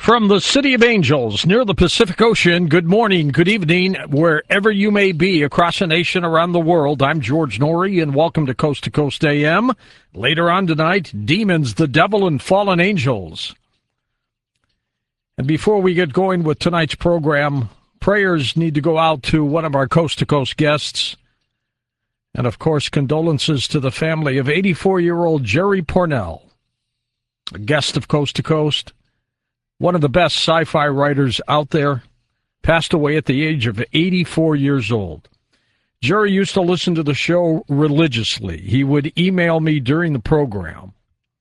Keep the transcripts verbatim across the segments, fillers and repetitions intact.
From the City of Angels, near the Pacific Ocean, good morning, good evening, wherever you may be across the nation, around the world. I'm George Noory, and welcome to Coast to Coast A M. Later on tonight, Demons, the Devil, and Fallen Angels. And before we get going with tonight's program, prayers need to go out to one of our Coast to Coast guests. And, of course, condolences to the family of eighty-four-year-old Jerry Pournelle, a guest of Coast to Coast. One of the best sci-fi writers out there, passed away at the age of eighty-four years old. Jerry used to listen to the show religiously. He would email me during the program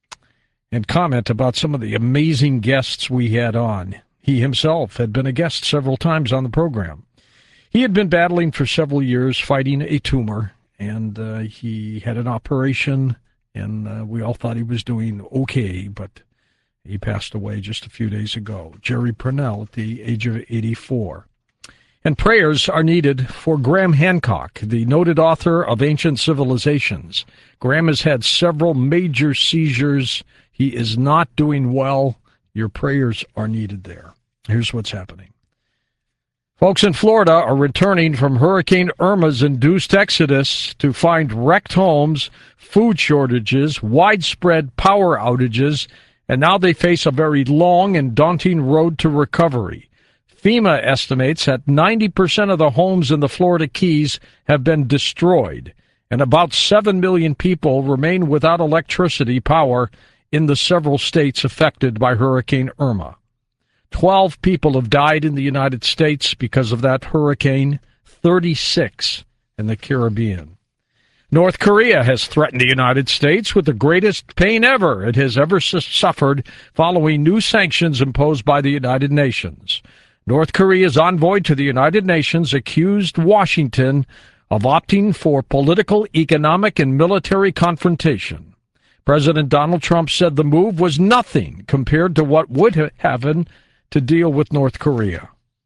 and comment about some of the amazing guests we had on. He himself had been a guest several times on the program. He had been battling for several years, fighting a tumor, and uh, he had an operation, and uh, we all thought he was doing okay, but he passed away just a few days ago. Jerry Pournelle at the age of eighty-four. And prayers are needed for Graham Hancock, the noted author of Ancient Civilizations. Graham has had several major seizures. He is not doing well. Your prayers are needed there. Here's what's happening. Folks in Florida are returning from Hurricane Irma's induced exodus to find wrecked homes, food shortages, widespread power outages, and now they face a very long and daunting road to recovery. FEMA estimates that ninety percent of the homes in the Florida Keys have been destroyed, and about seven million people remain without electricity power in the several states affected by Hurricane Irma. Twelve people have died in the United States because of that hurricane, thirty-six in the Caribbean. North Korea has threatened the United States with the greatest pain ever it has ever su- suffered following new sanctions imposed by the United Nations. North Korea's envoy to the United Nations accused Washington of opting for political, economic, and military confrontation. President Donald Trump said the move was nothing compared to what would have happened to deal with North Korea.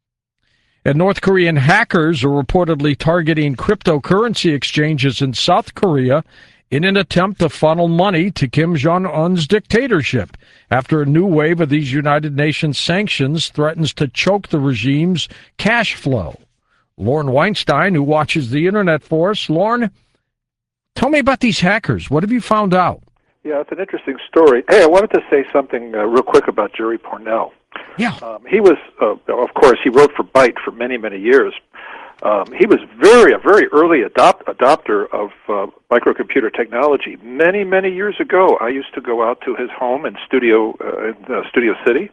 And North Korean hackers are reportedly targeting cryptocurrency exchanges in South Korea in an attempt to funnel money to Kim Jong-un's dictatorship after a new wave of these United Nations sanctions threatens to choke the regime's cash flow. Lauren Weinstein, who watches the internet for us. Lauren, tell me about these hackers. What have you found out? Yeah, it's an interesting story. Hey, I wanted to say something uh, real quick about Jerry Pournelle. Yeah. Um, he was, uh, of course, he wrote for Byte for many, many years. Um, he was very, a very early adopt, adopter of uh, microcomputer technology. Many, many years ago, I used to go out to his home in Studio uh, in uh, Studio City,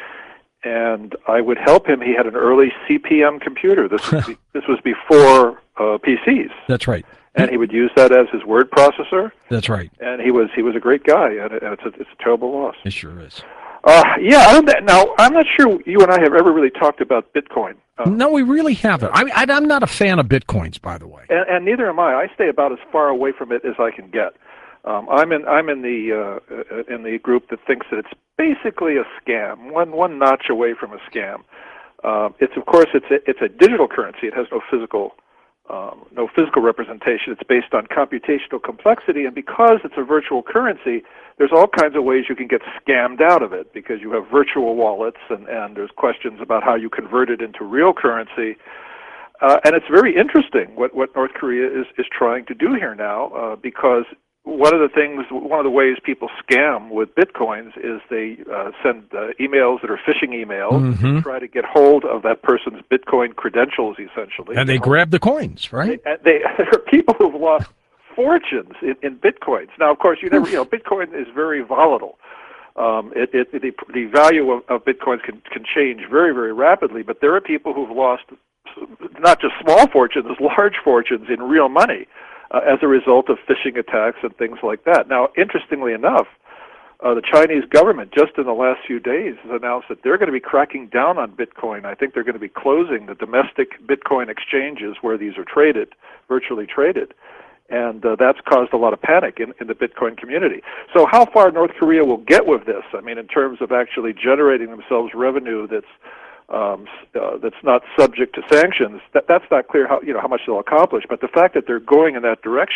and I would help him. He had an early C P M computer. This was, be, this was before uh, P Cs. That's right. And he would use that as his word processor. That's right. And he was he was a great guy, and, and it's a, it's a terrible loss. It sure is. Uh, yeah, I don't, now, I'm not sure you and I have ever really talked about Bitcoin. Uh, no, we really haven't. I, I, I'm not a fan of Bitcoins, by the way. And, and neither am I. I stay about as far away from it as I can get. Um, I'm in I'm in the uh, in the group that thinks that it's basically a scam, one one notch away from a scam. Uh, it's of course it's a, it's a digital currency. It has no physical um, no physical representation. It's based on computational complexity, and because it's a virtual currency, there's all kinds of ways you can get scammed out of it, because you have virtual wallets, and, and there's questions about how you convert it into real currency. Uh, and it's very interesting what, what North Korea is, is trying to do here now, uh, because one of the things, one of the ways people scam with Bitcoins is they uh, send uh, emails that are phishing emails, Mm-hmm. to try to get hold of that person's Bitcoin credentials, essentially. And they grab the coins, right? They, they, there are people who've lost fortunes in, in Bitcoins. Now, of course, you never, you know, Bitcoin is very volatile. Um, it, it, the, the value of, of Bitcoins can, can change very, very rapidly, but there are people who've lost not just small fortunes, large fortunes in real money uh, as a result of phishing attacks and things like that. Now, interestingly enough, uh, the Chinese government just in the last few days has announced that they're going to be cracking down on Bitcoin. I think they're going to be closing the domestic Bitcoin exchanges where these are traded, virtually traded. And uh, that's caused a lot of panic in, in the Bitcoin community. So how far North Korea will get with this, I mean, in terms of actually generating themselves revenue that's um, uh, that's not subject to sanctions, that, that's not clear how, you know, how much they'll accomplish. But the fact that they're going in that direction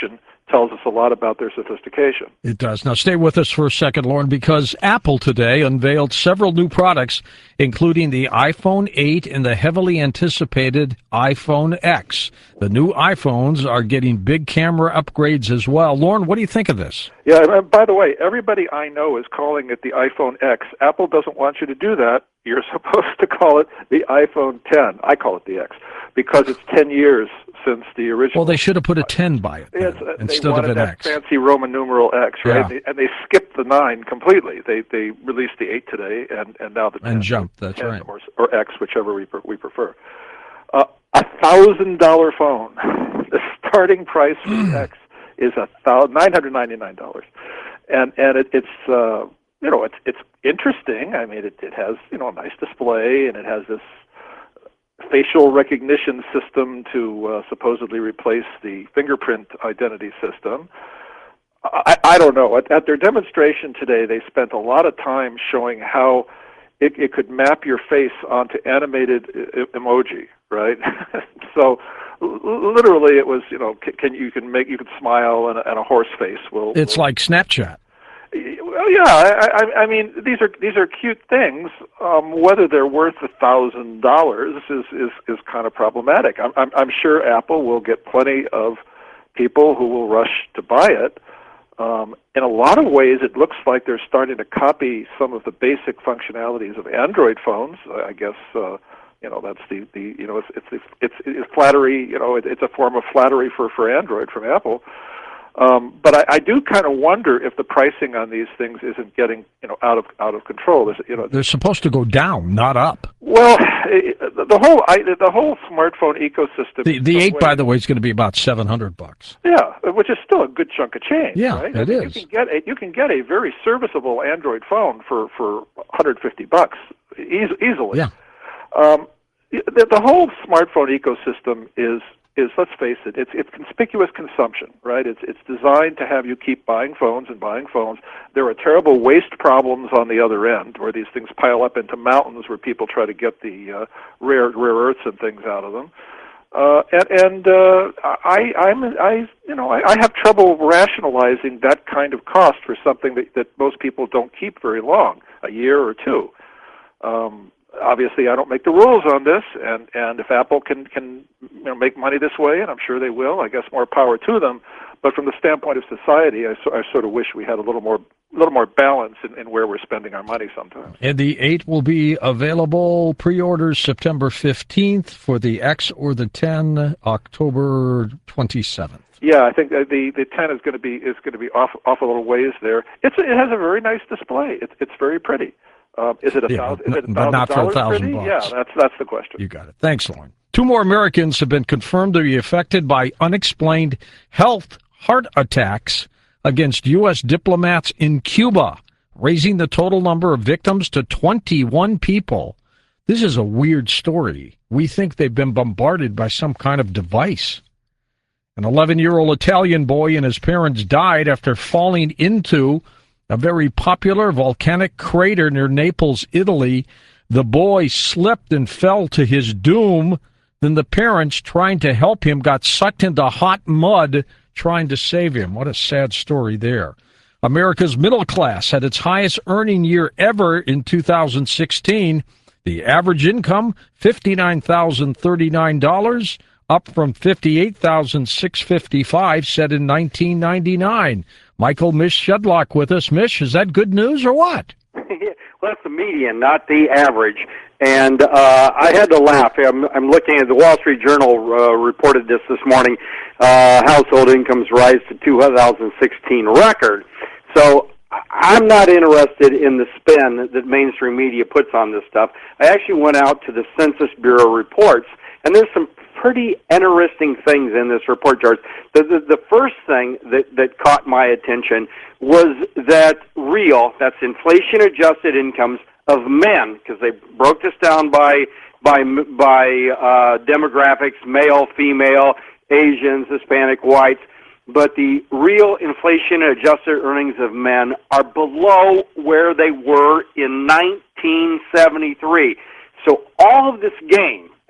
tells us a lot about their sophistication. It does. Now, stay with us for a second, Lauren, because Apple today unveiled several new products, including the iPhone eight and the heavily anticipated iPhone X. The new iPhones are getting big camera upgrades as well. Lauren, what do you think of this? Yeah, and by the way, everybody I know is calling it the iPhone X. Apple doesn't want you to do that. You're supposed to call it the iPhone ten. I call it the X because it's ten years since the original. Well, they should have put a ten by it then, uh, instead of an that X. Fancy Roman numeral X, right? Yeah. They, and they skipped the nine completely. They they released the eight today, and, and now the ten. And jumped, that's ten right. Or, or X, whichever we we prefer. Uh, a thousand dollar phone. The starting price for the X is a thousand nine hundred ninety nine dollars, and and it, it's uh, you know it's it's interesting. I mean, it it has you know a nice display, and it has this facial recognition system to uh, supposedly replace the fingerprint identity system. I, I don't know. At, at their demonstration today, they spent a lot of time showing how it, it could map your face onto animated I- emoji, right? So l- literally, it was you know can, can you can make you can smile and a, and a horse face will. It's will, like Snapchat. Well, yeah. I, I, I mean, these are these are cute things. Um, whether they're worth a thousand dollars is is is kind of problematic. I'm, I'm I'm sure Apple will get plenty of people who will rush to buy it. Um, in a lot of ways, it looks like they're starting to copy some of the basic functionalities of Android phones. I guess uh, you know that's the, the you know it's it's it's, it's flattery. You know, it, it's a form of flattery for, for Android from Apple. Um, but I, I do kind of wonder if the pricing on these things isn't getting, you know, out of out of control. There's, you know, they're supposed to go down, not up. Well, the whole I, the whole smartphone ecosystem. The the eight, way, by the way, is going to be about seven hundred bucks. Yeah, which is still a good chunk of change. Yeah, right? it I mean, is. You can get a, you can get a very serviceable Android phone for for one hundred fifty bucks eas- easily. Yeah. Um, the, the whole smartphone ecosystem is. is, let's face it, it's it's conspicuous consumption, right? It's it's designed to have you keep buying phones and buying phones. There are terrible waste problems on the other end, where these things pile up into mountains, where people try to get the uh, rare rare earths and things out of them. Uh, and and uh, I I'm I you know I, I have trouble rationalizing that kind of cost for something that that most people don't keep very long, a year or two. Um, Obviously, I don't make the rules on this, and, and if Apple can can you know, make money this way, and I'm sure they will, I guess more power to them. But from the standpoint of society, I, so, I sort of wish we had a little more a little more balance in, in where we're spending our money sometimes. And the eight will be available pre-orders September fifteenth, for the X or the ten October twenty-seventh. Yeah, I think the the ten is going to be is going to be off off a little ways there. It's it has a very nice display. It's it's very pretty. Um, is it a yeah, thousand? Is it a but not for a thousand pretty? bucks. Yeah, that's that's the question. You got it. Thanks, Lauren. Two more Americans have been confirmed to be affected by unexplained health heart attacks against U S diplomats in Cuba, raising the total number of victims to twenty-one people. This is a weird story. We think they've been bombarded by some kind of device. An eleven-year-old Italian boy and his parents died after falling into a very popular volcanic crater near Naples, Italy. The boy slipped and fell to his doom. Then the parents, trying to help him, got sucked into hot mud trying to save him. What a sad story there. America's middle class had its highest earning year ever in two thousand sixteen. The average income, fifty-nine thousand thirty-nine dollars, up from fifty-eight thousand six hundred fifty-five dollars set in nineteen ninety-nine. Michael Mish Shedlock with us. Mish, is that good news or what? Well, that's the median, not the average. And uh, I had to laugh. I'm, I'm looking at the Wall Street Journal uh, reported this this morning. Uh, household incomes rise to two thousand sixteen record. So I'm not interested in the spin that mainstream media puts on this stuff. I actually went out to the Census Bureau reports, and there's some pretty interesting things in this report, George. The, the, the first thing that, that caught my attention was that real, that's inflation-adjusted incomes of men, because they broke this down by by by uh, demographics, male, female, Asians, Hispanic, whites, but the real inflation-adjusted earnings of men are below where they were in nineteen seventy-three. So all of this gain,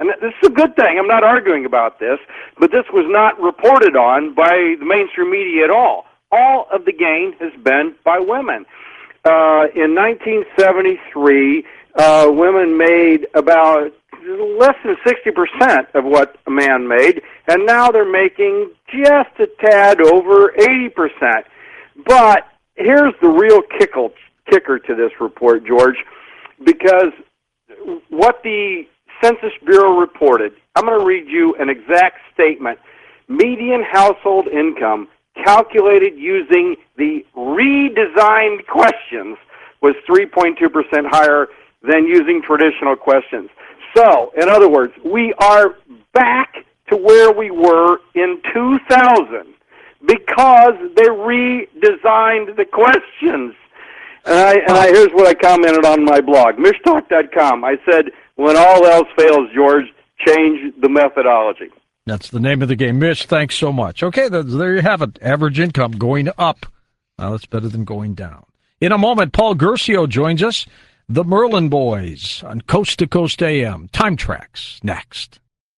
And this is a good thing. I'm not arguing about this, but this was not reported on by the mainstream media at all. All of the gain has been by women. Uh, in nineteen seventy-three, uh, women made about less than sixty percent of what a man made, and now they're making just a tad over eighty percent. But here's the real kickle, kicker to this report, George, because what the Census Bureau reported, I'm going to read you an exact statement. Median household income calculated using the redesigned questions was three point two percent higher than using traditional questions. So, in other words, we are back to where we were in two thousand because they redesigned the questions. And I, and I, here's what I commented on my blog, mish talk dot com. I said, when all else fails, George, change the methodology. That's the name of the game. Mish, thanks so much. Okay, there you have it. Average income going up. Now that's better than going down. In a moment, Paul Gersio joins us. The Merlin Boys on Coast to Coast A M. Time Tracks next.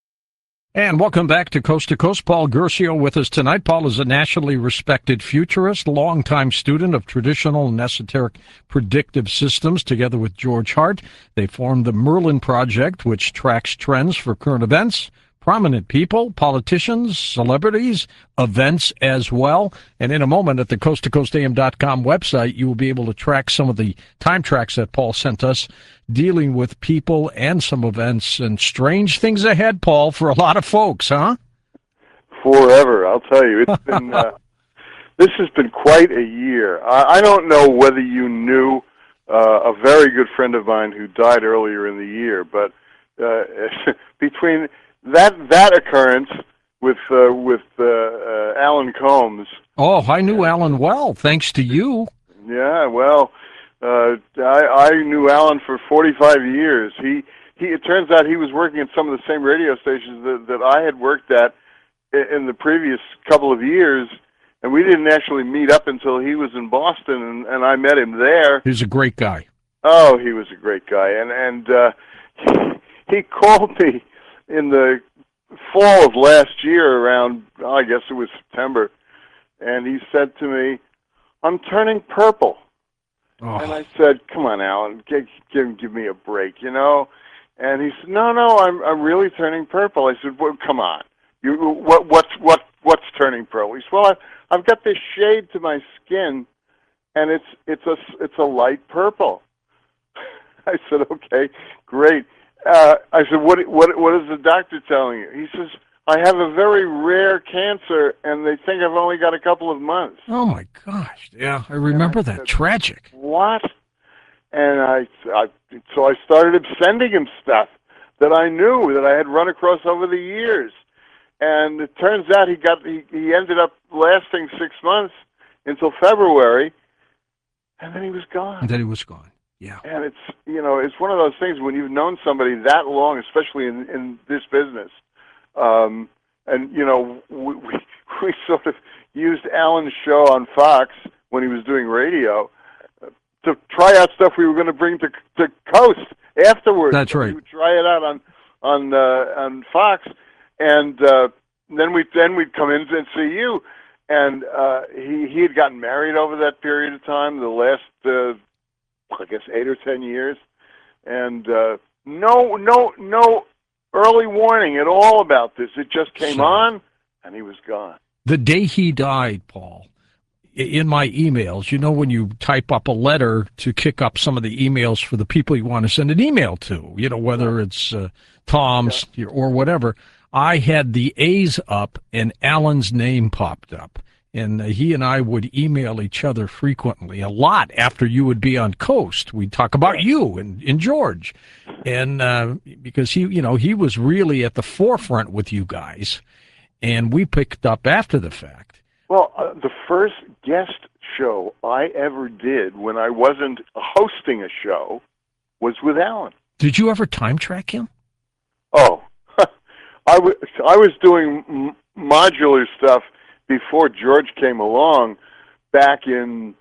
And welcome back to Coast to Coast. Paul Gersio with us tonight. Paul is a nationally respected futurist, longtime student of traditional and esoteric predictive systems. Together with George Hart, they formed the Merlin Project, which tracks trends for current events, prominent people, politicians, celebrities, events as well. And in a moment at the coast to coast A M dot com website, you will be able to track some of the time tracks that Paul sent us, dealing with people and some events and strange things ahead, Paul, for a lot of folks, huh? Forever, I'll tell you. It's been uh, this has been quite a year. I, I don't know whether you knew uh, a very good friend of mine who died earlier in the year, but uh, between that that occurrence with uh, with uh, uh, Alan Combs. Oh, I knew Alan well, thanks to you. Yeah, well, uh, I, I knew Alan for forty-five years. He he. It turns out he was working at some of the same radio stations that, that I had worked at in the previous couple of years, and we didn't actually meet up until he was in Boston, and, and I met him there. He's a great guy. Oh, he was a great guy, and and uh, he, he called me in the fall of last year, around, I guess it was September, and he said to me, "I'm turning purple." Oh. And I said, "Come on, Alan, give, give give me a break, you know." And he said, "No, no, I'm I'm really turning purple." I said, "Well, come on, you what what's what what's turning purple?" He said, "Well, I've, I've got this shade to my skin, and it's it's a it's a light purple." I said, "Okay, great." Uh, I said, what, what, what is the doctor telling you?" He says, "I have a very rare cancer, and they think I've only got a couple of months." Oh, my gosh. Yeah, I remember I that. Said, tragic. What? And I, I, so I started sending him stuff that I knew, that I had run across over the years. And it turns out he got, he, he ended up lasting six months until February, and then he was gone. And then he was gone. Yeah. And it's, you know, it's one of those things when you've known somebody that long, especially in, in this business. Um, and, you know, we, we, we sort of used Alan's show on Fox when he was doing radio uh, to try out stuff we were going to bring to to Coast afterwards. That's right. We would try it out on on uh, on Fox, and uh, then we then we'd come in and see you. And uh, he he had gotten married over that period of time, the last. Uh, I guess eight or ten years, and uh, no, no, no early warning at all about this. It just came so, on, and he was gone. The day he died, Paul, in my emails, you know when you type up a letter to kick up some of the emails for the people you want to send an email to, you know, whether it's uh, Tom's yeah. or whatever, I had the A's up, and Alan's name popped up. And he and I would email each other frequently, a lot after you would be on Coast. We'd talk about you and, and George. And uh, because he, you know, he was really at the forefront with you guys. And we picked up after the fact. Well, uh, the first guest show I ever did when I wasn't hosting a show was with Alan. Did you ever time track him? Oh, I, w- I was doing m- modular stuff before George came along, back in,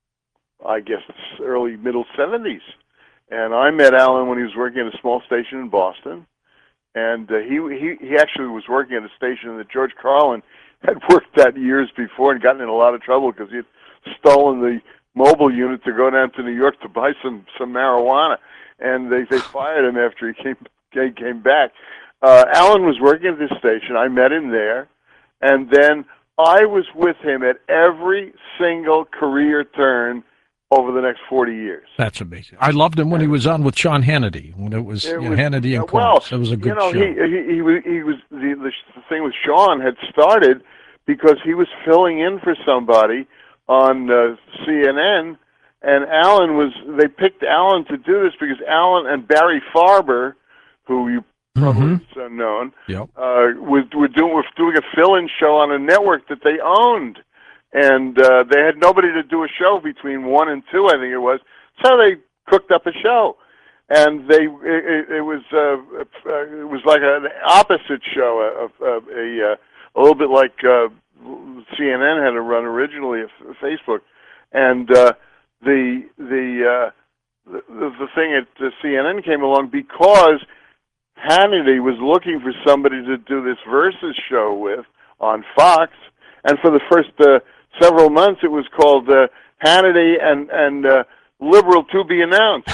I guess, early, middle seventies. And I met Alan when he was working at a small station in Boston. and uh, he he he actually was working at a station that George Carlin had worked at years before and gotten in a lot of trouble because he had stolen the mobile unit to go down to New York to buy some some marijuana, and they they fired him after he came he came back. Uh, Alan was working at this station. I met him there, and then I was with him at every single career turn over the next forty years. That's amazing. I loved him when he was on with Sean Hannity, when it was, It you know, was- Hannity and uh, well, Combs. It was a good you know, show. He, he, he was, he was the, the the thing with Sean had started because he was filling in for somebody on uh, C N N, and Alan was. They picked Alan to do this because Alan and Barry Farber, who you probably Mhm. have known, Yep. uh, was were doing was doing a fill-in show on a network that they owned, and uh, they had nobody to do a show between one and two, I think it was. So they cooked up a show, and they it, it, it was uh, uh, it was like an opposite show, a a, a, a little bit like uh, C N N had to run originally, of Facebook, and uh, the the, uh, the the thing at the C N N came along because Hannity was looking for somebody to do this Versus show with on Fox, and for the first uh, several months it was called uh, Hannity and and uh, Liberal to be announced.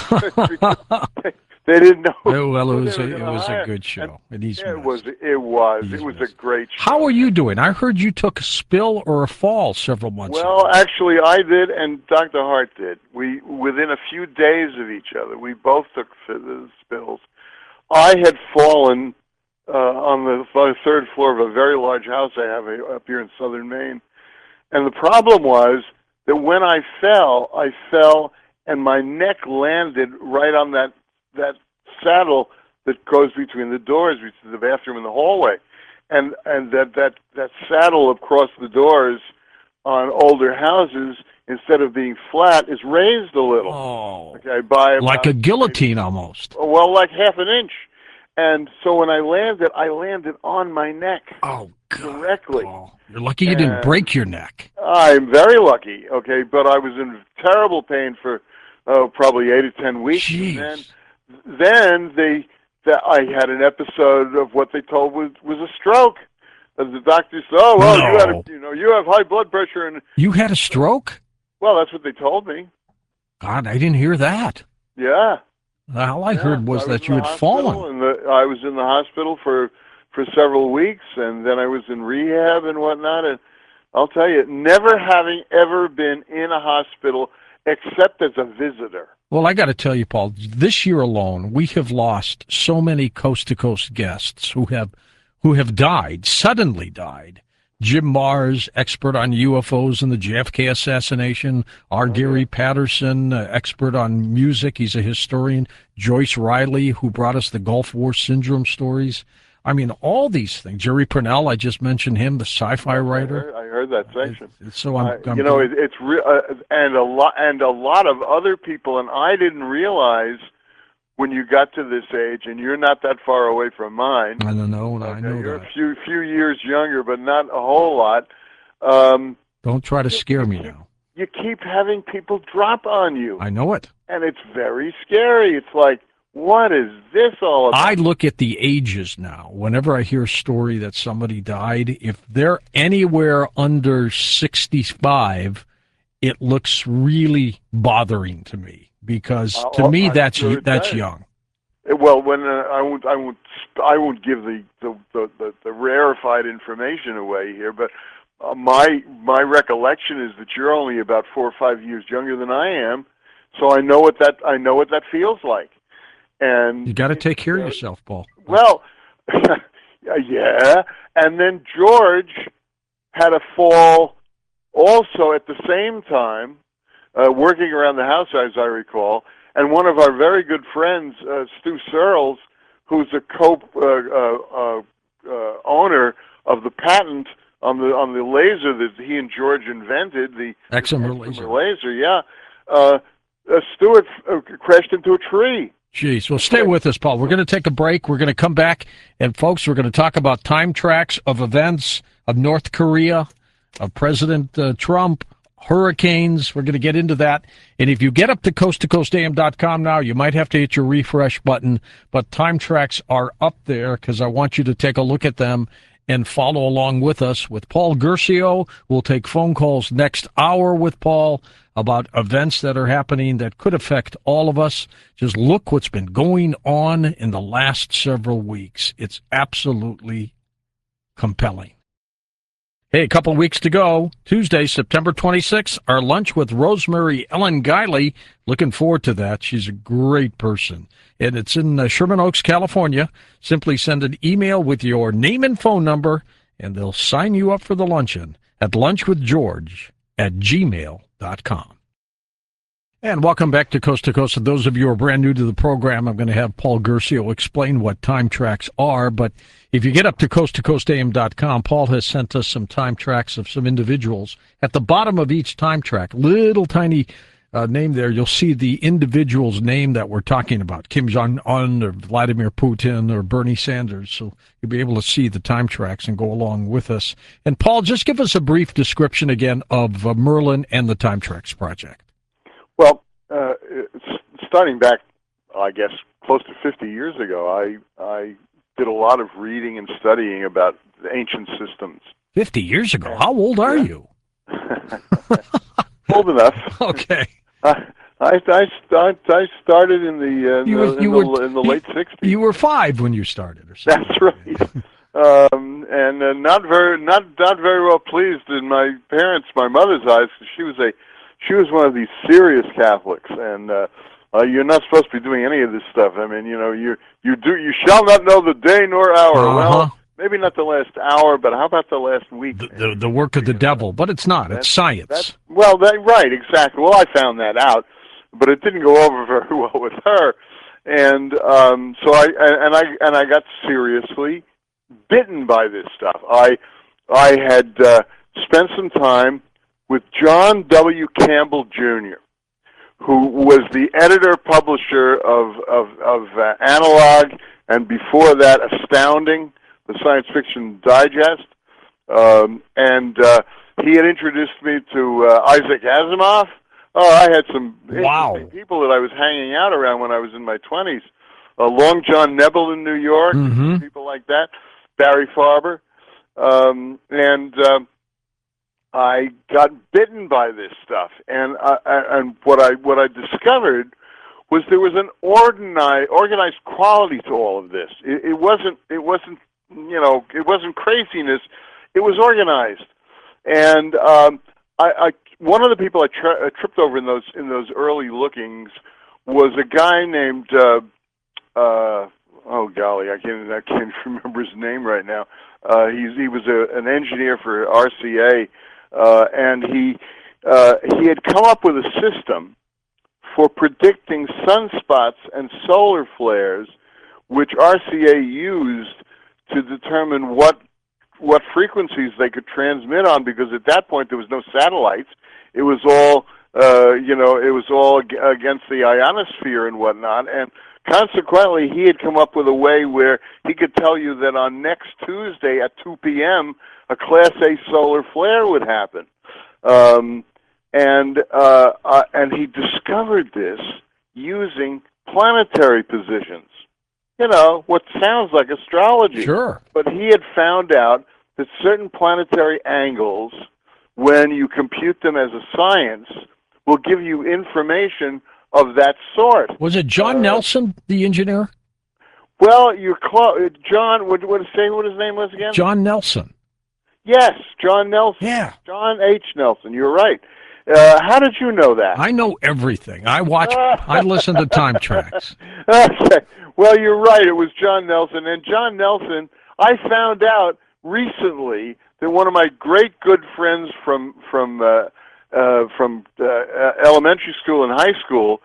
They didn't know. Oh, well, it who was they a, were it gonna was a hire. good show, and he's It missed. was. It was. He's It was missed. a great show. How are you doing? I heard you took a spill or a fall several months Well, ago. actually, I did, and Doctor Hart did. We within a few days of each other, we both took f- the spills. I had fallen uh, on the th- third floor of a very large house I have uh, up here in southern Maine, and the problem was that when I fell, I fell, and my neck landed right on that that saddle that goes between the doors, between the bathroom and the hallway, and and that that that saddle across the doors on older houses, instead of being flat, is raised a little. Oh, Okay, by like about- a guillotine almost. well, like half an inch. And so when I landed, I landed on my neck Oh, God. directly. Paul. You're lucky you didn't And- break your neck. I'm very lucky, okay, but I was in terrible pain for oh, probably eight or ten weeks. Jeez. And then, then they, that I had an episode of what they told was was a stroke. As the doctor said, "Oh, well, you had, No. a, you know, you have high blood pressure," and You had a stroke? well, that's what they told me. God, I didn't hear that. Yeah. All I Yeah, heard was I that in you the had hospital, fallen. And the, I was in the hospital for for several weeks, and then I was in rehab and whatnot. And I'll tell you, never having ever been in a hospital except as a visitor. Well, I got to tell you, Paul, this year alone, we have lost so many coast-to-coast guests who have who have died, suddenly died. Jim Mars, expert on U F Os and the J F K assassination. R. Gary Patterson, uh, expert on music. He's a historian. Joyce Riley, who brought us the Gulf War syndrome stories. I mean, all these things. Jerry Purnell, I just mentioned him, the sci-fi I writer. heard, I heard that section. So I'm, Uh, I'm you know, it, it's re- uh, and a lot and a lot of other people, and I didn't realize when you got to this age, and you're not that far away from mine. I don't know. I Okay, know you're that. a few few years younger, but not a whole lot. Um, Don't try to scare me now. you keep having people drop on you, I know it. and it's very scary. It's like, what is this all about? I look at the ages now. Whenever I hear a story that somebody died, if they're anywhere under sixty-five, it looks really bothering to me because Uh, to me I'm that's sure it that's does. young. Well, when uh, I won't, I won't, I won't give the the, the, the, the rarefied information away here, but uh, my my recollection is that you're only about four or five years younger than I am, so I know what that I know what that feels like. And You got to take care of uh, yourself, Paul. Well, yeah, and then George had a fall also at the same time, uh, working around the house, as I recall. And one of our very good friends, uh, Stu Searles, who's a co uh, uh, uh, uh, owner of the patent on the on the laser that he and George invented, the Excimer the laser. laser, yeah. Uh, uh, Stewart uh, crashed into a tree. Jeez. Well, stay with us, Paul. We're going to take a break. We're going to come back, and folks, we're going to talk about time tracks of events of North Korea, of President uh, Trump, hurricanes. We're going to get into that. And if you get up to coast to coast a m dot com now, you might have to hit your refresh button, but time tracks are up there because I want you to take a look at them and follow along with us. With Paul Gersio, we'll take phone calls next hour with Paul about events that are happening that could affect all of us. Just look what's been going on in the last several weeks. It's absolutely compelling. Hey, a couple of weeks to go. Tuesday, September twenty-sixth, our lunch with Rosemary Ellen Guiley. Looking forward to that. She's a great person. And it's in uh, Sherman Oaks, California. Simply send an email with your name and phone number, and they'll sign you up for the luncheon at lunchwithgeorge at gmail dot com. And welcome back to Coast to Coast. And those of you who are brand new to the program, I'm going to have Paul Gersio explain what time tracks are. But if you get up to coast to coast a m dot com, Paul has sent us some time tracks of some individuals. At the bottom of each time track, little tiny uh, name there, you'll see the individual's name that we're talking about, Kim Jong-un or Vladimir Putin or Bernie Sanders. So you'll be able to see the time tracks and go along with us. And Paul, just give us a brief description again of uh, Merlin and the Time Tracks Project. Well, uh, starting back, I guess, close to fifty years ago, I I did a lot of reading and studying about the ancient systems. fifty years ago? How old are yeah. you? Old enough. Okay. I, I, I, start, I started in the, uh, you were, in, the, you in, were, the, in the you, late sixties. You were five when you started, or something. That's right. um, and uh, not very, not not very well pleased in my parents, my mother's eyes, because she was a She was one of these serious Catholics, and uh, uh, you're not supposed to be doing any of this stuff. I mean, you know, you you do you shall not know the day nor hour. Uh-huh. Well, maybe not the last hour, but how about the last week? The, the, the work of the devil, but it's not. That's, it's science. That's, well, that, right, exactly. Well, I found that out, but it didn't go over very well with her, and um, so I and I and I got seriously bitten by this stuff. I I had uh, spent some time with John W. Campbell Junior, who was the editor-publisher of of, of uh, Analog, and before that, Astounding, the Science Fiction Digest, um, and uh, he had introduced me to uh, Isaac Asimov. Oh, I had some wow. interesting people that I was hanging out around when I was in my twenties. Uh, Long John Nebel in New York, mm-hmm. people like that, Barry Farber, um, and um, I got bitten by this stuff. And uh, and what I what I discovered was there was an organized organized quality to all of this. It, it wasn't it wasn't you know it wasn't craziness. It was organized, and um, I, I one of the people I tri- tripped over in those in those early lookings was a guy named uh, uh, oh golly I can't I can't remember his name right now. Uh, he's he was a, an engineer for R C A, uh, and he uh, he had come up with a system for predicting sunspots and solar flares, which R C A used to determine what what frequencies they could transmit on, because at that point there was no satellites. It was all, uh, you know, it was all against the ionosphere and whatnot, and consequently he had come up with a way where he could tell you that on next Tuesday at two p.m. a Class A solar flare would happen. Um, and uh, uh, and he discovered this using planetary positions. You know, what sounds like astrology. Sure. But he had found out that certain planetary angles, when you compute them as a science, will give you information of that sort. Was it John uh, Nelson, the engineer? Well, you're close. John, what, what, say what his name was again? John Nelson. Yes, John Nelson. Yeah. John H. Nelson, you're right. Uh, how did you know that? I know everything. I watch, I listen to time tracks. Okay. Well, you're right. It was John Nelson. And John Nelson, I found out recently that one of my great good friends from from uh, uh, from uh, elementary school and high school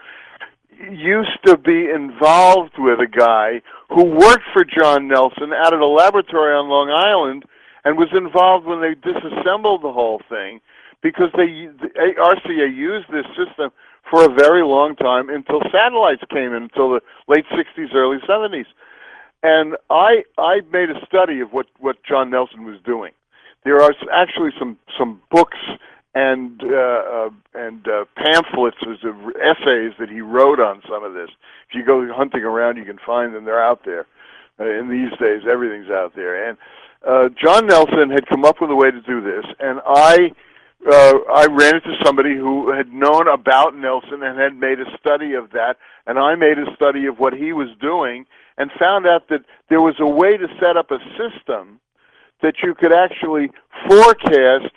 used to be involved with a guy who worked for John Nelson out at a laboratory on Long Island and was involved when they disassembled the whole thing, because they the R C A used this system for a very long time until satellites came in, until the late sixties, early seventies. And I I made a study of what, what John Nelson was doing. There are actually some, some books and uh, uh, and uh, pamphlets, as of essays that he wrote on some of this. If you go hunting around, you can find them. They're out there. Uh, in these days, everything's out there. And uh, John Nelson had come up with a way to do this, and I uh, I ran into somebody who had known about Nelson and had made a study of that, and I made a study of what he was doing, and found out that there was a way to set up a system that you could actually forecast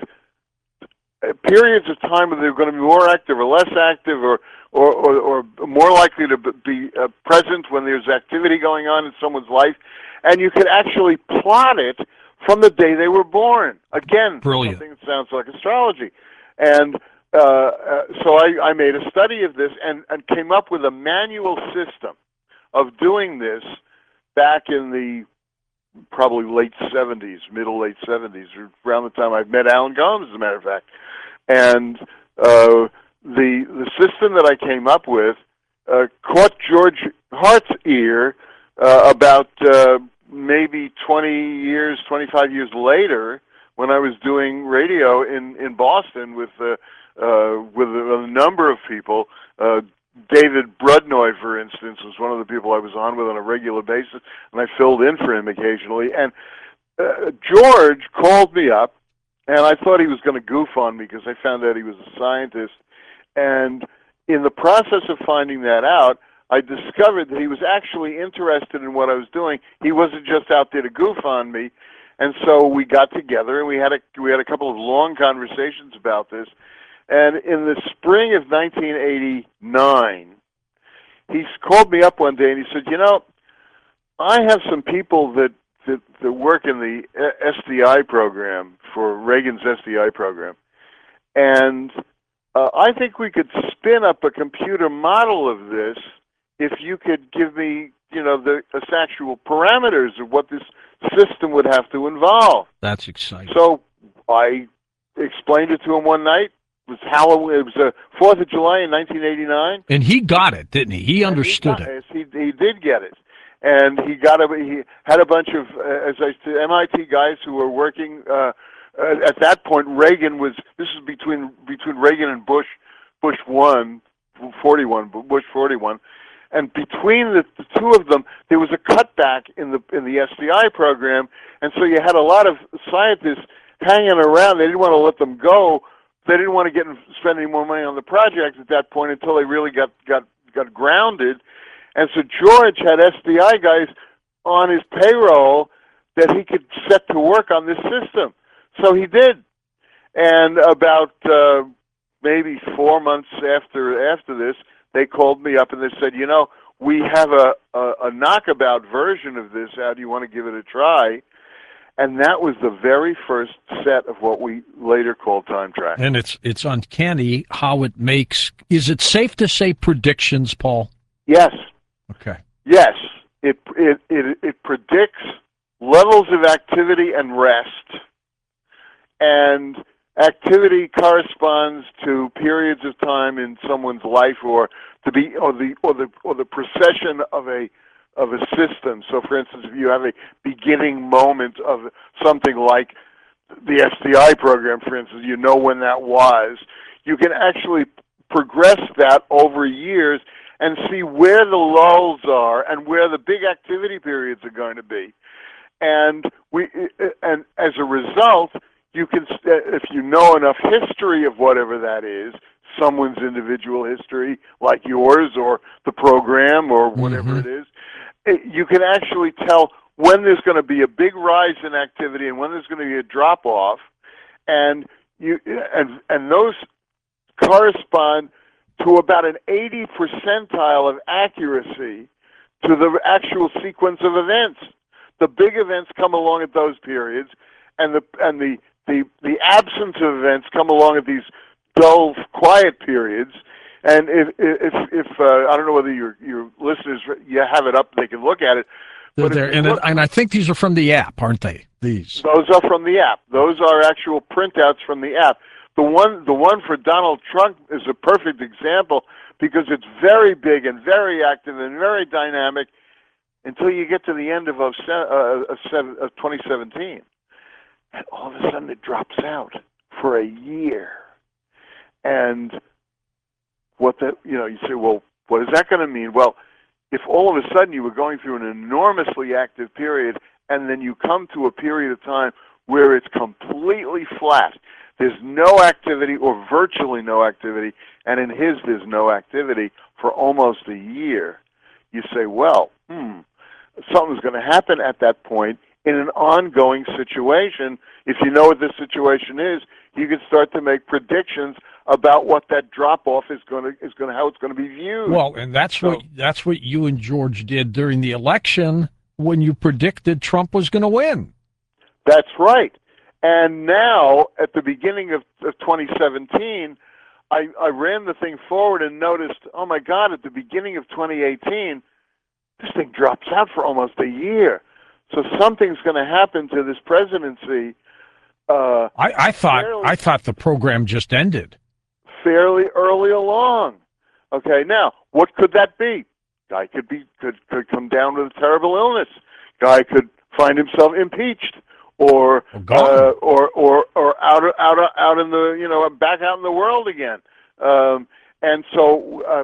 periods of time where they're going to be more active or less active, or or, or, or more likely to be uh, present when there's activity going on in someone's life, and you could actually plot it from the day they were born. Again, Brilliant. Something that sounds like astrology. And uh, uh, so I, I made a study of this and, and came up with a manual system of doing this back in the probably late seventies, middle late seventies, around the time I met Alan Gomes, as a matter of fact. And uh, the the system that I came up with uh, caught George Hart's ear uh, about uh, maybe twenty years, twenty-five years later, when I was doing radio in, in Boston with uh, uh, with a, a number of people. Uh, David Brudnoy, for instance, was one of the people I was on with on a regular basis, and I filled in for him occasionally. And uh, George called me up, and I thought he was going to goof on me because I found out he was a scientist. And in the process of finding that out, I discovered that he was actually interested in what I was doing. He wasn't just out there to goof on me. And so we got together, and we had a we had a couple of long conversations about this. And in the spring of nineteen eighty-nine, he called me up one day and he said, you know, I have some people that, that, that work in the S D I program, for Reagan's S D I program, and uh, I think we could spin up a computer model of this if you could give me, you know, the, the actual parameters of what this system would have to involve. That's exciting. So I explained it to him one night. It was Halloween. It was the Fourth of July in nineteen eighty-nine, And he got it, didn't he? He understood he got, it. He he did get it, and he got a he had a bunch of uh, as I said, M I T guys who were working uh, uh, at that point. Reagan was this was between between Reagan and Bush, Bush one, forty-one, Bush forty-one, and between the, the two of them, there was a cutback in the in the S D I program, and so you had a lot of scientists hanging around. They didn't want to let them go. They didn't want to get and spend any more money on the project at that point until they really got, got, got grounded. And so George had S D I guys on his payroll that he could set to work on this system. So he did. And about uh, maybe four months after after this, they called me up and they said, you know, we have a, a, a knockabout version of this. How do you want to give it a try? And that was the very first set of what we later called time tracking. And it's it's uncanny how it makes. Is it safe to say predictions, Paul? Yes. Okay. Yes. It it it, it predicts levels of activity and rest, and activity corresponds to periods of time in someone's life, or to be or the or the or the procession of a of a system. So, for instance, if you have a beginning moment of something like the S D I program, for instance, you know when that was. You can actually progress that over years and see where the lulls are and where the big activity periods are going to be. And we, and as a result, you can, if you know enough history of whatever that is, someone's individual history, like yours or the program or whatever Mm-hmm. it is, you can actually tell when there's going to be a big rise in activity and when there's going to be a drop off, and you and and those correspond to about an eighty percentile of accuracy to the actual sequence of events. The big events come along at those periods, and the and the the, the absence of events come along at these dull, quiet periods. And if if if uh, I don't know whether your your listeners you have it up, they can look at it. They're But there, if you and look- and I think these are from the app, aren't they? These. Those are from the app. Those are actual printouts from the app. The one the one for Donald Trump is a perfect example because it's very big and very active and very dynamic until you get to the end of of, uh, of twenty seventeen, and all of a sudden it drops out for a year. And what that, you know, you say, well, what is that going to mean? Well, if all of a sudden you were going through an enormously active period and then you come to a period of time where it's completely flat, there's no activity or virtually no activity, and in his there's no activity for almost a year, you say, well, hmm, something's going to happen at that point in an ongoing situation. If you know what this situation is, you can start to make predictions about what that drop-off is going to is going to how it's going to be viewed. Well, and that's so, what that's what you and George did during the election when you predicted Trump was going to win. That's right. And now, at the beginning of, of twenty seventeen, I, I ran the thing forward and noticed, oh my God, at the beginning of twenty eighteen, this thing drops out for almost a year. So something's going to happen to this presidency. Uh, I, I thought fairly, I thought the program just ended fairly early along. Okay, now what could that be? Guy could be could could come down with a terrible illness. Guy could find himself impeached, or uh, or or or out out out in the you know back out in the world again. Um, and so uh,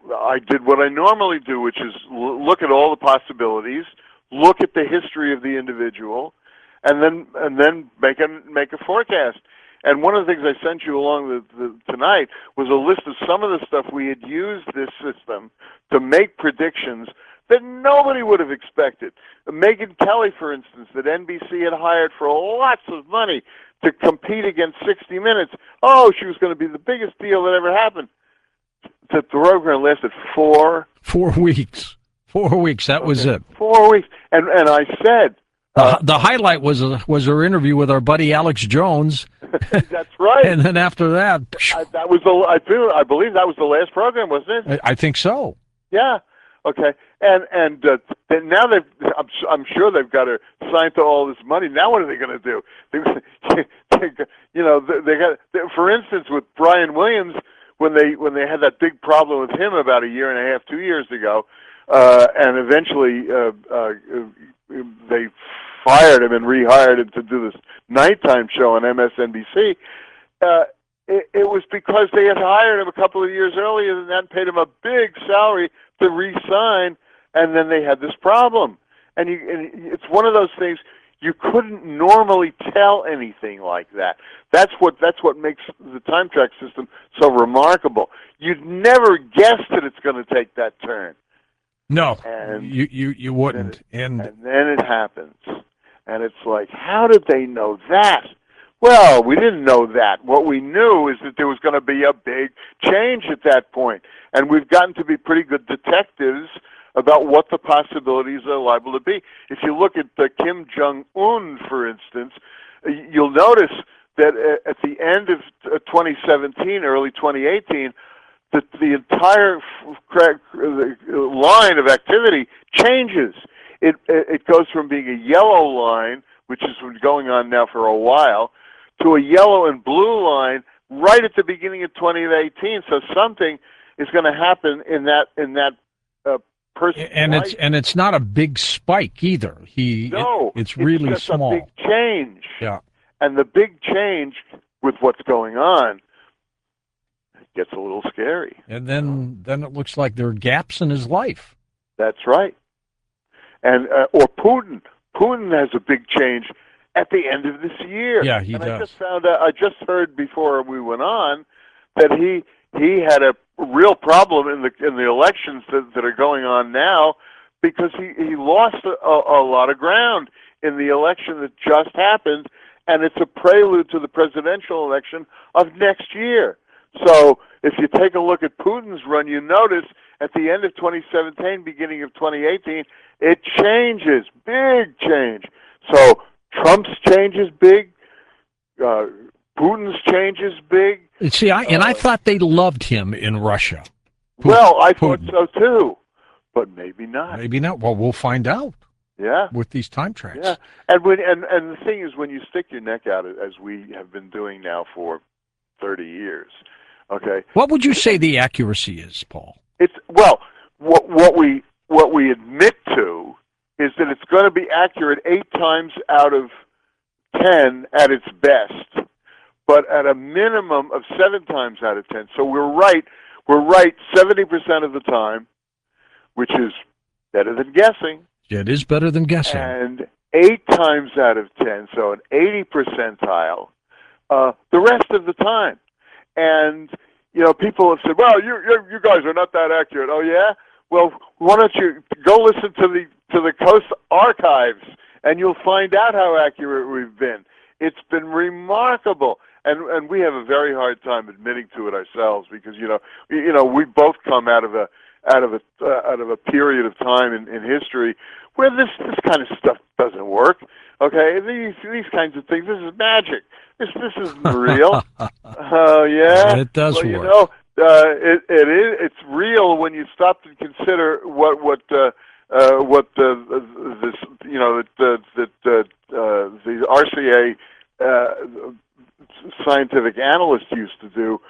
I did what I normally do, which is l- look at all the possibilities, look at the history of the individual, and then and then make a make a forecast. And one of the things I sent you along the, the, tonight was a list of some of the stuff we had used this system to make predictions that nobody would have expected. Megyn Kelly, for instance, that N B C had hired for lots of money to compete against sixty minutes. Oh, she was going to be the biggest deal that ever happened. The program lasted four four weeks. Four weeks. That okay. was it. Four weeks. And and I said. Uh, the, the highlight was uh, was her interview with our buddy Alex Jones. That's right. And then after that, I, that was the I feel I believe that was the last program, wasn't it? I, I think so. Yeah. Okay. And and uh, now they've I'm, I'm sure they've got her signed to all this money. Now what are they going to do? They, they, you know, they, they got they, for instance with Brian Williams when they when they had that big problem with him about a year and a half, two years ago, uh, and eventually uh, uh, they fired him and rehired him to do this nighttime show on M S N B C. Uh, it, it was because they had hired him a couple of years earlier and that paid him a big salary to re-sign, and then they had this problem. And, you, and it's one of those things you couldn't normally tell anything like that. That's what that's what makes the time track system so remarkable. You'd never guess that it's going to take that turn. No, and you you, you wouldn't. And, and and then it happens. And it's like, how did they know that? Well, we didn't know that. What we knew is that there was going to be a big change at that point. And we've gotten to be pretty good detectives about what the possibilities are liable to be. If you look at the Kim Jong-un, for instance, you'll notice that at the end of twenty seventeen, early twenty eighteen, the, the entire line of activity changes. It it goes from being a yellow line, which has been going on now for a while, to a yellow and blue line right at the beginning of twenty eighteen. So something is going to happen in that in that uh, person's and life. it's and it's not a big spike either. He no, it, it's really it's just small. a big change. Yeah, and the big change with what's going on gets a little scary. And then then it looks like there are gaps in his life. That's right. And uh, or Putin. Putin has a big change at the end of this year. Yeah, he and does. I just found out, I just heard before we went on that he he had a real problem in the in the elections that, that are going on now because he he lost a, a, a lot of ground in the election that just happened, and it's a prelude to the presidential election of next year. So if you take a look at Putin's run, you notice at the end of twenty seventeen, beginning of twenty eighteen, it changes, big change. So Trump's change is big, uh, Putin's change is big. See, I, and uh, I thought they loved him in Russia. Putin, well, I Putin. thought so too, but maybe not. Maybe not. Well, we'll find out. Yeah, with these time tracks. Yeah, and when and and the thing is, when you stick your neck out, as we have been doing now for thirty years, okay. What would you say the accuracy is, Paul? It's well, what what we what we admit to is that it's going to be accurate eight times out of ten at its best. but at a minimum of seven times out of ten. So we're right. We're right seventy percent of the time, which is better than guessing. It is better than guessing. And eight times out of ten, so an eighty percentile, uh, the rest of the time. And, you know, people have said, well, you, you you guys are not that accurate. Oh, yeah? Well, why don't you go listen to the to the Coast archives, and you'll find out how accurate we've been. It's been remarkable. And and we have a very hard time admitting to it ourselves because, you know, you know, we both come out of a out of a uh, out of a period of time in, in history where this this kind of stuff doesn't work. Okay, these these kinds of things. This is magic. This this isn't real. Oh uh, yeah, it does well, work. You know, uh, it it is. It's real when you stop to consider what what uh, uh, what the uh, this you know that that uh, uh, the R C A uh, scientific analysts used to do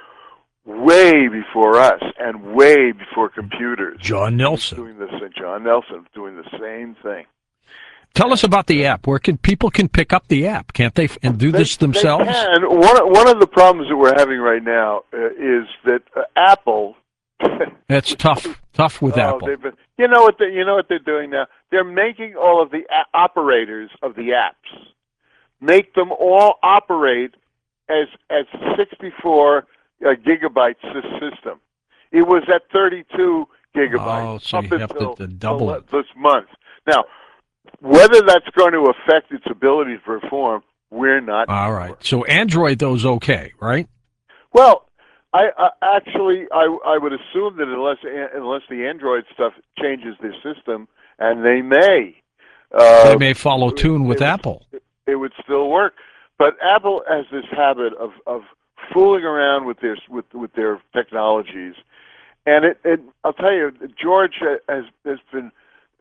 way before us and way before computers. John Nelson doing this. John Nelson doing the same thing. Tell us about the app. Where can people can pick up the app? Can't they and do they, this themselves? They can. One one of the problems that we're having right now uh, is that uh, Apple. It's tough, tough with oh, Apple. Been, you know what? They, you know what they're doing now? They're making all of the a- operators of the apps make them all operate as as sixty-four uh, gigabytes system. It was at thirty-two gigabytes oh, so up you have until to, to double it this month. Now, whether that's going to affect its ability to perform, we're not All right. Sure. So Android, though's okay, right? Well, I, I actually I I would assume that unless unless the Android stuff changes their system, and they may, uh, they may follow tune with it Apple. Would, it would still work, but Apple has this habit of of fooling around with their with with their technologies, and it, it I'll tell you, George has has been.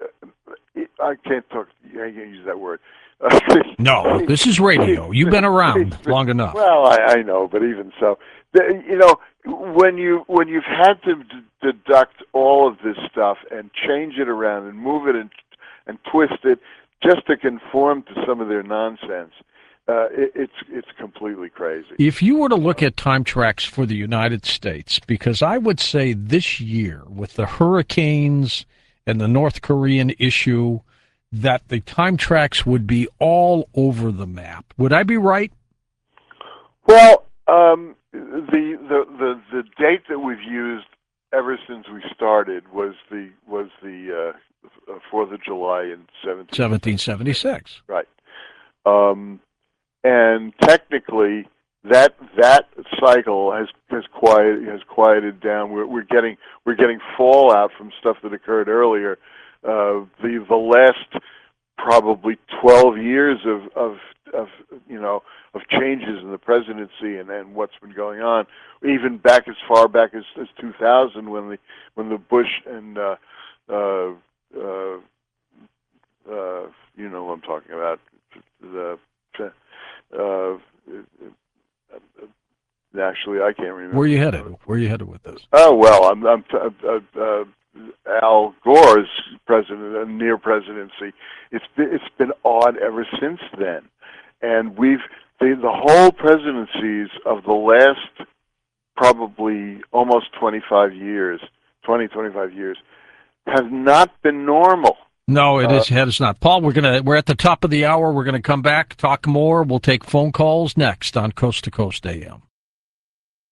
I can't talk. I can't use that word. No, this is radio. You've been around long enough. Well, I, I know, but even so, the, you know, when you when you've had to d- deduct all of this stuff and change it around and move it and and twist it just to conform to some of their nonsense, uh, it, it's it's completely crazy. If you were to look at time tracks for the United States, because I would say this year with the hurricanes and the North Korean issue, that the time tracks would be all over the map. Would I be right? Well, um, the, the the the date that we've used ever since we started was the was the uh, Fourth of July in seventeen seventy-six. Right, um, and technically that that cycle has has quiet has quieted down. We're we're getting we're getting fallout from stuff that occurred earlier. Uh, the the last probably twelve years of of of you know of changes in the presidency and, and what's been going on, even back as far back as, as two thousand when the when the Bush and uh, uh, uh, uh, you know what I'm talking about the. Uh, Actually, I can't remember. Where are you headed? Where are you headed with this? Oh well, I'm, I'm uh, uh, Al Gore's president, uh, near presidency. It's been, it's been odd ever since then, and we've the, the whole presidencies of the last probably almost twenty-five years, twenty, twenty-five years, have not been normal. No, it uh, is. It is not. Paul, we're gonna we're at the top of the hour. We're gonna come back, talk more. We'll take phone calls next on Coast to Coast A M.